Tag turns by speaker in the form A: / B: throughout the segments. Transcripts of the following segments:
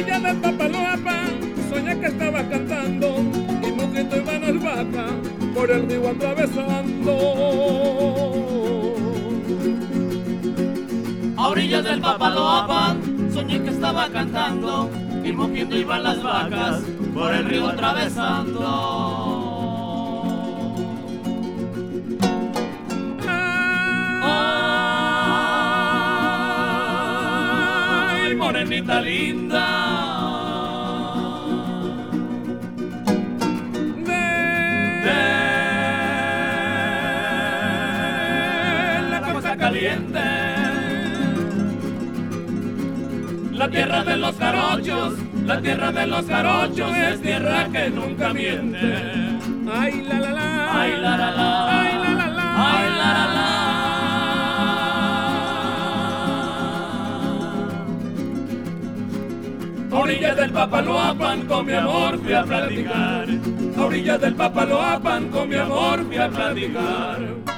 A: orillas del Papaloapan soñé que estaba cantando y mosquito iban las vacas por el río atravesando.
B: A orillas del Papaloapan soñé que estaba cantando y mugiendo iban las vacas por el río atravesando. Ay, morenita linda, de la costa caliente, la tierra de los jarochos, la tierra de los jarochos es tierra que nunca miente.
A: Ay la la la,
B: Ay la la la,
A: ay la la la,
B: ay la la la. A orillas del Papaloapan con mi amor fui a platicar. A orillas del Papaloapan con mi amor fui a platicar.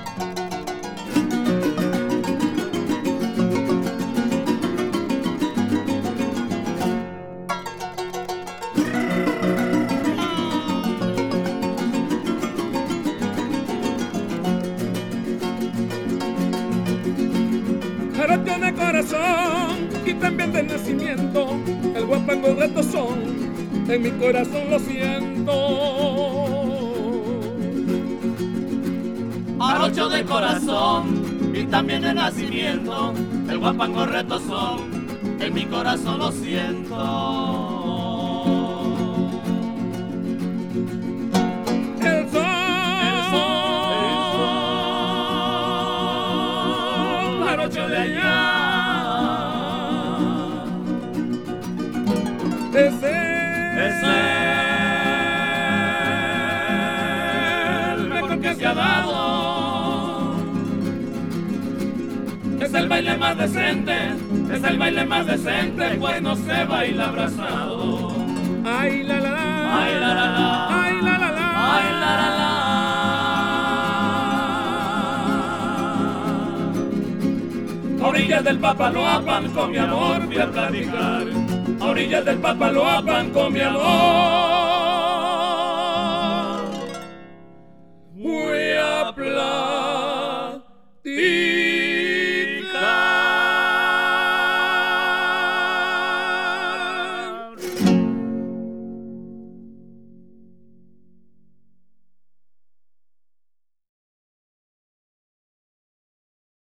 A: jarocho de corazón y también de nacimiento, el guapango de tozón, en mi corazón lo siento.
B: Jarocho de corazón y también de nacimiento, el guapango retozón, en mi corazón lo siento.
A: El sol,
B: jarocho de allá,
A: ese
B: es el mejor que se ha dado. Es el baile más decente, es el baile más decente, pues no se baila abrazado.
A: ay la la la,
B: Ay la la la,
A: ay la la la,
B: ay la la la. A orillas del Papaloapan con mi amor fui a platicar. A orillas del Papaloapan con mi amor